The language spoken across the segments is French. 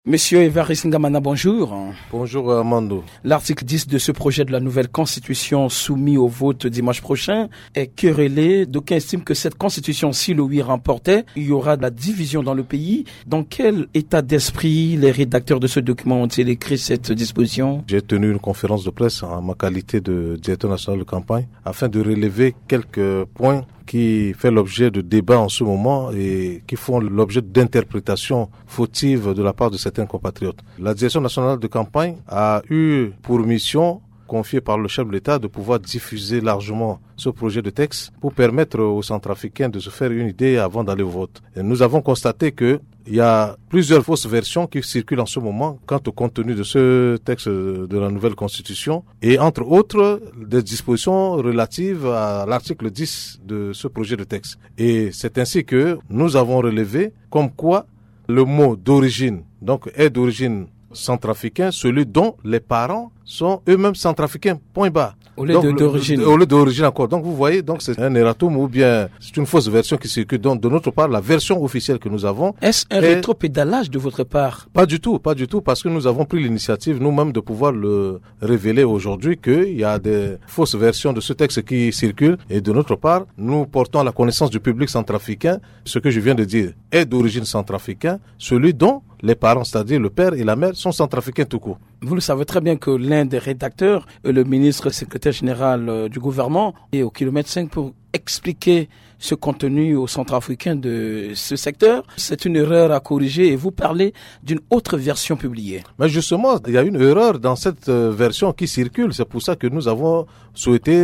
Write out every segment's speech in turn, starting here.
Monsieur Évariste Ngamana, bonjour. Bonjour Armando. L'article 10 de ce projet de la nouvelle constitution soumis au vote dimanche prochain est querellé. D'aucuns estiment que cette constitution, si le oui remportait, il y aura de la division dans le pays. Dans quel état d'esprit les rédacteurs de ce document ont-ils écrit cette disposition? J'ai tenu une conférence de presse en ma qualité de directeur national de campagne afin de relever quelques points qui fait l'objet de débats en ce moment et qui font l'objet d'interprétations fautives de la part de certains compatriotes. La direction nationale de campagne a eu pour mission, confiée par le chef de l'État, de pouvoir diffuser largement ce projet de texte pour permettre aux Centrafricains de se faire une idée avant d'aller au vote. Et nous avons constaté que il y a plusieurs fausses versions qui circulent en ce moment quant au contenu de ce texte de la nouvelle constitution et entre autres des dispositions relatives à l'article 10 de ce projet de texte. Et c'est ainsi que nous avons relevé comme quoi le mot d'origine, donc est d'origine centrafricain, celui dont les parents sont eux-mêmes centrafricains, point barre. Au lieu d'origine. Au lieu d'origine encore. Donc vous voyez, donc c'est un erratum ou bien c'est une fausse version qui circule. Donc de notre part, la version officielle que nous avons. Est-ce un rétropédalage de votre part? Pas du tout, parce que nous avons pris l'initiative nous-mêmes de pouvoir le révéler aujourd'hui qu'il y a des fausses versions de ce texte qui circulent et de notre part, nous portons à la connaissance du public centrafricain ce que je viens de dire est d'origine centrafricain, celui dont les parents, c'est-à-dire le père et la mère, sont centrafricains tout court. Vous le savez très bien que l'un des rédacteurs, le ministre secrétaire général du gouvernement, est au kilomètre 5 pour expliquer ce contenu aux Centrafricains de ce secteur. C'est une erreur à corriger et vous parlez d'une autre version publiée. Mais justement, il y a une erreur dans cette version qui circule. C'est pour ça que nous avons souhaité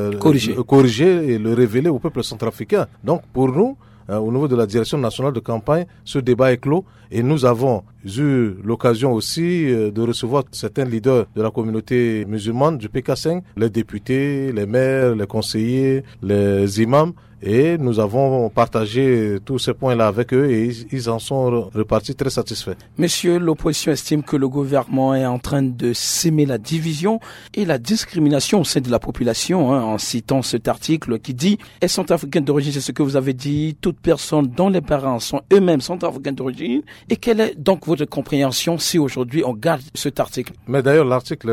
corriger et le révéler au peuple centrafricain. Donc pour nous, au niveau de la direction nationale de campagne, ce débat est clos et nous avons eu l'occasion aussi de recevoir certains leaders de la communauté musulmane du PK5, les députés, les maires, les conseillers, les imams. Et nous avons partagé tous ces points-là avec eux et ils en sont repartis très satisfaits. Monsieur, l'opposition estime que le gouvernement est en train de s'aimer la division et la discrimination au sein de la population, en citant cet article qui dit « Est centrafricain d'origine », c'est ce que vous avez dit, toute personne dont les parents sont eux-mêmes centrafricains d'origine. Et quelle est donc votre compréhension si aujourd'hui on garde cet article? Mais d'ailleurs, l'article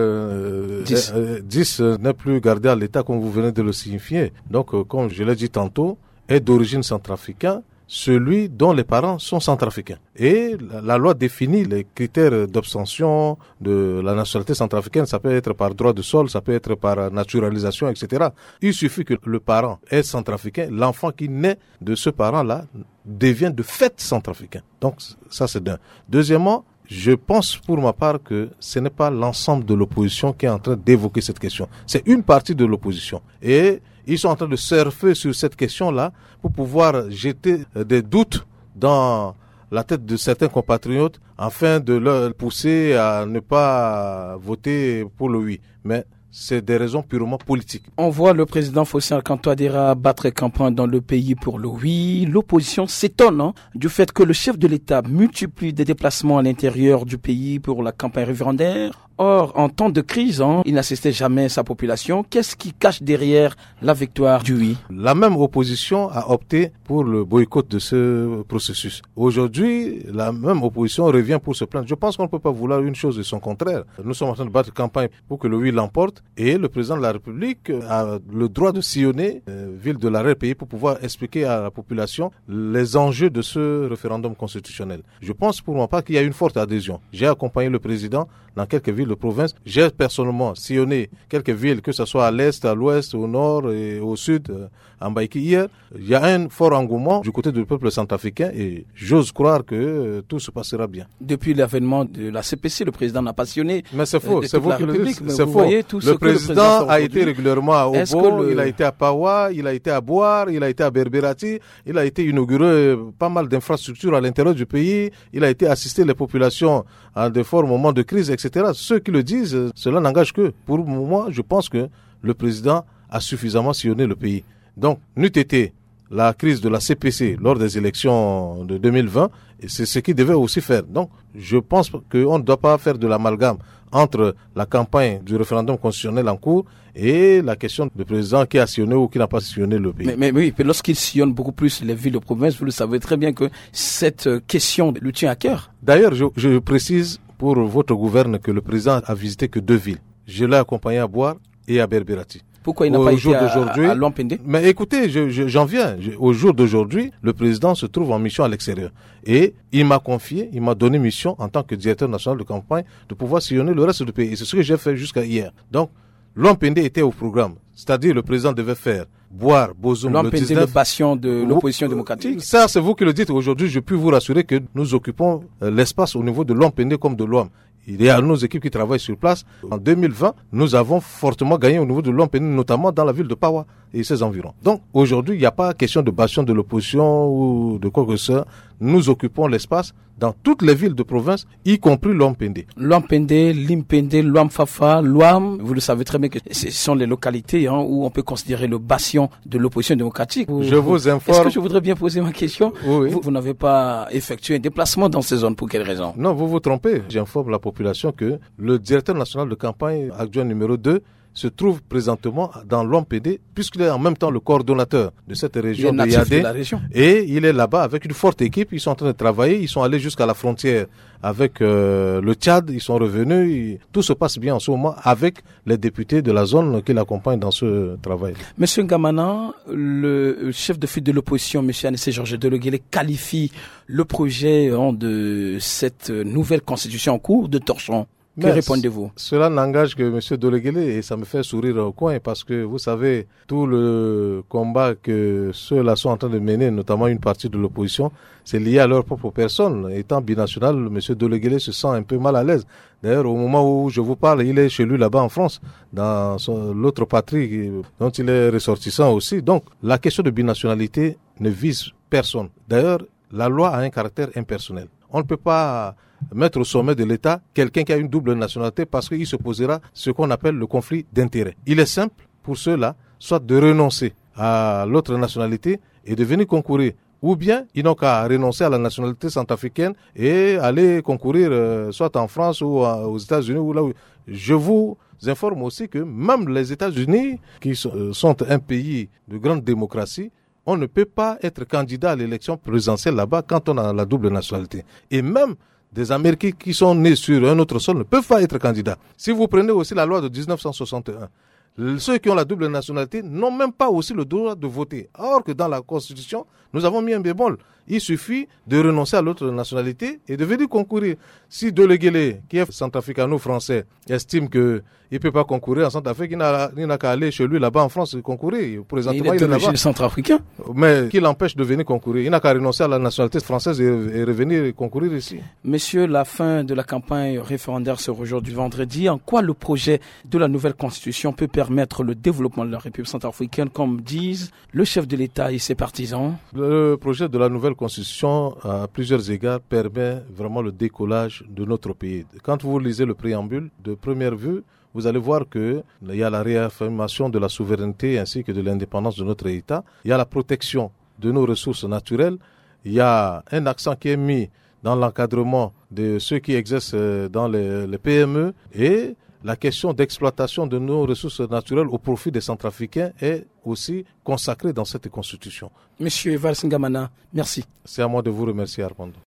10 n'est plus gardé à l'état comme vous venez de le signifier. Donc, comme je l'ai dit tantôt, est d'origine centrafricain, celui dont les parents sont centrafricains. Et la loi définit les critères d'obtention de la nationalité centrafricaine. Ça peut être par droit de sol, ça peut être par naturalisation, etc. Il suffit que le parent est centrafricain, l'enfant qui naît de ce parent-là devient de fait centrafricain. Donc ça c'est d'un. Deuxièmement, je pense pour ma part que ce n'est pas l'ensemble de l'opposition qui est en train d'évoquer cette question. C'est une partie de l'opposition. Et ils sont en train de surfer sur cette question-là pour pouvoir jeter des doutes dans la tête de certains compatriotes afin de leur pousser à ne pas voter pour le oui. Mais c'est des raisons purement politiques. On voit le président Fossé Alcan Touadéra battre campagne dans le pays pour le oui. L'opposition s'étonne du fait que le chef de l'État multiplie des déplacements à l'intérieur du pays pour la campagne référendaire. Or, en temps de crise, il n'assistait jamais sa population. Qu'est-ce qui cache derrière la victoire du oui? La même opposition a opté pour le boycott de ce processus. Aujourd'hui, la même opposition revient pour se plaindre. Je pense qu'on ne peut pas vouloir une chose et son contraire. Nous sommes en train de battre campagne pour que le oui l'emporte et le président de la République a le droit de sillonner ville de l'arrière-pays pour pouvoir expliquer à la population les enjeux de ce référendum constitutionnel. Je pense pour ma part qu'il y a une forte adhésion. J'ai accompagné le président dans quelques villes de province. J'ai personnellement sillonné quelques villes, que ce soit à l'est, à l'ouest, au nord et au sud, en Baïki hier. Il y a un fort engouement du côté du peuple centrafricain et j'ose croire que tout se passera bien. Depuis l'avènement de la CPC, le président n'a pas sillonné. Mais c'est faux, c'est vous qui le dites. C'est faux. Le président a été régulièrement à Obo, il a été à Pawa, il a été à Boar, il a été à Berberati, il a été inauguré pas mal d'infrastructures à l'intérieur du pays, il a été assister les populations à de forts moments de crise, etc. Ceux qui le disent, cela n'engage que. Pour moi, je pense que le président a suffisamment sillonné le pays. Donc, n'eût été la crise de la CPC lors des élections de 2020, et c'est ce qu'il devait aussi faire. Donc, je pense qu'on ne doit pas faire de l'amalgame entre la campagne du référendum constitutionnel en cours et la question du président qui a sillonné ou qui n'a pas sillonné le pays. Mais oui, lorsqu'il sillonne beaucoup plus les villes de province, vous le savez très bien que cette question lui tient à cœur. D'ailleurs, je précise pour votre gouverne que le président a visité que 2 villes. Je l'ai accompagné à Boar et à Berbérati. Pourquoi il n'a pas été à Lompende? Mais écoutez, j'en viens. Au jour d'aujourd'hui, le président se trouve en mission à l'extérieur. Et il m'a donné mission en tant que directeur national de campagne de pouvoir sillonner le reste du pays. Et c'est ce que j'ai fait jusqu'à hier. Donc, Lompende était au programme. C'est-à-dire, le président devait faire Boar, Bozoum, le 19... le bastion de l'opposition démocratique. Ça, c'est vous qui le dites. Aujourd'hui, je peux vous rassurer que nous occupons l'espace au niveau de Lompende comme de l'OAM. Il y a nos équipes qui travaillent sur place. En 2020, nous avons fortement gagné au niveau de Lompende, notamment dans la ville de Pawa et ses environs. Donc, aujourd'hui, il n'y a pas question de bastion de l'opposition ou de quoi que ce soit. Nous occupons l'espace dans toutes les villes de province, y compris Lompende. Lompende, Limpende, Loam-Fafa, Loam, vous le savez très bien que ce sont les localités où on peut considérer le bastion de l'opposition démocratique. Je vous informe. Est-ce que je voudrais bien poser ma question? Oui. Vous n'avez pas effectué un déplacement dans ces zones, pour quelle raison? Non, vous vous trompez. J'informe la population que le directeur national de campagne adjoint numéro 2 se trouve présentement dans Lompende, puisqu'il est en même temps le coordonnateur de cette région de Yadé. Et il est là-bas avec une forte équipe. Ils sont en train de travailler. Ils sont allés jusqu'à la frontière avec le Tchad. Ils sont revenus. Tout se passe bien en ce moment avec les députés de la zone qui l'accompagnent dans ce travail. Monsieur Ngamana, le chef de file de l'opposition, monsieur Anissé Georges Deleguélé, qualifie le projet de cette nouvelle constitution en cours de torchon. Que répondez-vous? Cela n'engage que M. Deleguélé et ça me fait sourire au coin parce que vous savez, tout le combat que ceux-là sont en train de mener, notamment une partie de l'opposition, c'est lié à leur propre personne. Étant binational, M. Deleguélé se sent un peu mal à l'aise. D'ailleurs, au moment où je vous parle, il est chez lui là-bas en France, dans l'autre patrie dont il est ressortissant aussi. Donc, la question de binationalité ne vise personne. D'ailleurs, la loi a un caractère impersonnel. On ne peut pas mettre au sommet de l'État quelqu'un qui a une double nationalité parce qu'il se posera ce qu'on appelle le conflit d'intérêts. Il est simple pour ceux-là, soit de renoncer à l'autre nationalité et de venir concourir. Ou bien, ils n'ont qu'à renoncer à la nationalité centrafricaine et aller concourir soit en France ou aux États-Unis ou là où... Je vous informe aussi que même les États-Unis, qui sont un pays de grande démocratie, on ne peut pas être candidat à l'élection présidentielle là-bas quand on a la double nationalité. Et même des Américains qui sont nés sur un autre sol ne peuvent pas être candidats. Si vous prenez aussi la loi de 1961, ceux qui ont la double nationalité n'ont même pas aussi le droit de voter. Or que dans la Constitution, nous avons mis un bémol. Il suffit de renoncer à l'autre nationalité et de venir concourir. Si Deleguélé, qui est centrafricano-français, estime qu'il ne peut pas concourir en Centrafrique, il n'a qu'à aller chez lui là-bas en France et concourir. Présentement, il est d'origine centrafricain. Mais qui l'empêche de venir concourir? Il n'a qu'à renoncer à la nationalité française et revenir concourir ici. Monsieur, la fin de la campagne référendaire sera aujourd'hui vendredi. En quoi le projet de la nouvelle constitution peut permettre le développement de la République centrafricaine, comme disent le chef de l'État et ses partisans? Le projet de la nouvelle constitution, à plusieurs égards, permet vraiment le décollage de notre pays. Quand vous lisez le préambule, de première vue, vous allez voir qu'il y a la réaffirmation de la souveraineté ainsi que de l'indépendance de notre État. Il y a la protection de nos ressources naturelles. Il y a un accent qui est mis dans l'encadrement de ceux qui exercent dans les PME et la question d'exploitation de nos ressources naturelles au profit des Centrafricains est aussi consacrée dans cette constitution. Monsieur Evars Ngamana, merci. C'est à moi de vous remercier, Armando.